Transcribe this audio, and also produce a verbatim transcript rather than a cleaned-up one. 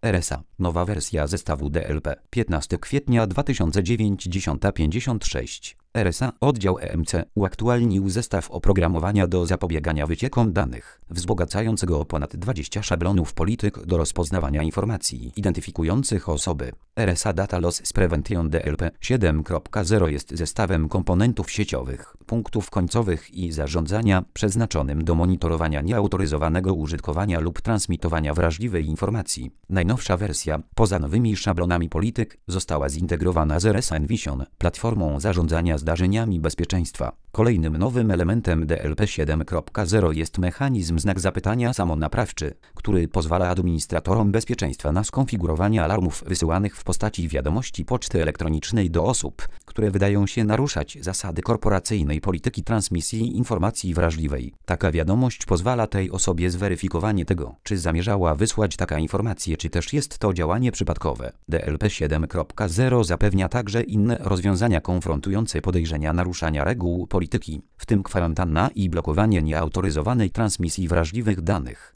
R S A. Nowa wersja zestawu D L P. piętnastego kwietnia dwa tysiące dziewięć, dziesiąta pięćdziesiąt sześć. R S A, oddział E M C, uaktualnił zestaw oprogramowania do zapobiegania wyciekom danych, wzbogacając go o ponad dwadzieścia szablonów polityk do rozpoznawania informacji identyfikujących osoby. R S A Data Loss Prevention D L P siedem kropka zero jest zestawem komponentów sieciowych, punktów końcowych i zarządzania przeznaczonym do monitorowania nieautoryzowanego użytkowania lub transmitowania wrażliwej informacji. Najnowsza wersja, poza nowymi szablonami polityk, została zintegrowana z R S A Envision, platformą zarządzania zdarzeniami bezpieczeństwa. Kolejnym nowym elementem D L P siedem kropka zero jest mechanizm znak zapytania samonaprawczy, który pozwala administratorom bezpieczeństwa na skonfigurowanie alarmów wysyłanych w postaci wiadomości poczty elektronicznej do osób, które wydają się naruszać zasady korporacyjnej polityki transmisji informacji wrażliwej. Taka wiadomość pozwala tej osobie zweryfikowanie tego, czy zamierzała wysłać taka informację, czy też jest to działanie przypadkowe. D L P siedem kropka zero zapewnia także inne rozwiązania konfrontujące podejrzenia naruszania reguł polityki, w tym kwarantanna i blokowanie nieautoryzowanej transmisji wrażliwych danych.